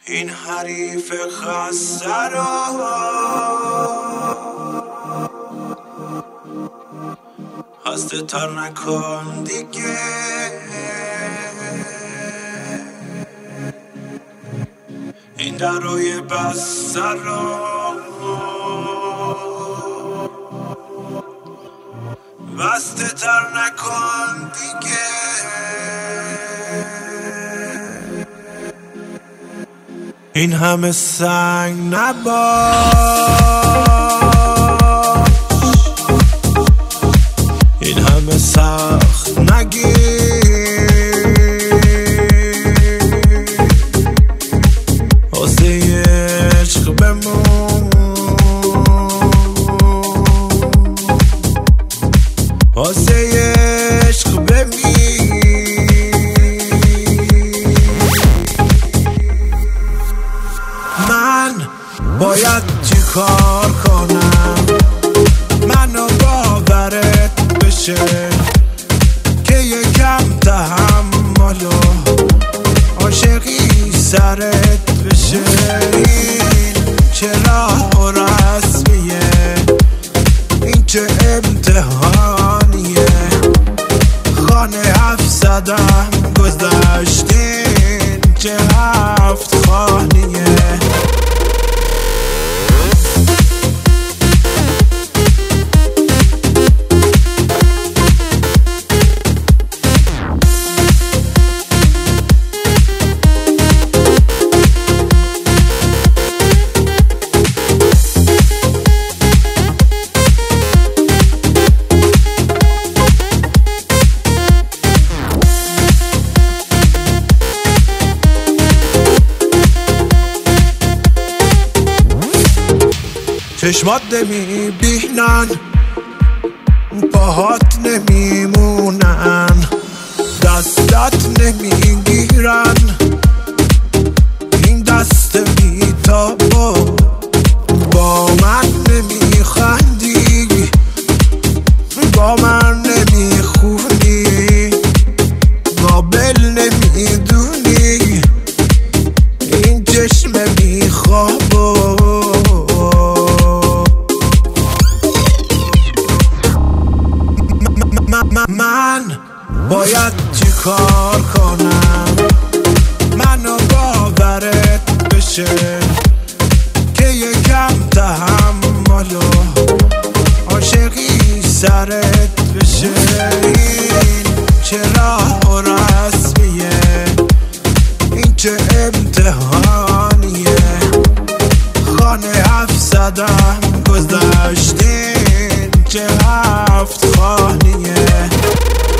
این حریف خسته را خسته تر نکن دیگه. این درای بسته را بسته تر نکن دیگه. این همه سنگ نباش، این همه سخت نگیر، واسه عشق بمون، واسه عشق بمیر. من باید چی کار کنم منو باورت بشه که یکم تحمل و عاشقی سرت بشه. این چه راه و رسمیه، این چه امتحانیه، خانه 700 گذشتین چه 7 خانیه. چشمات نمیبینن، پاهات نمیمونن، دستت نمیگیرن، این دست بیتابا با من نمیخندی، با من نمیخونی، قابل نمیدونی، این چشم بیخوابا. من باید چی کار کنم منو باورت بشه که یکم تحمل و عاشقی سرت بشه. این چه راه و رسمیه، این چه امتحانیه، خانه 700 گذشتین چه 7 خانیه.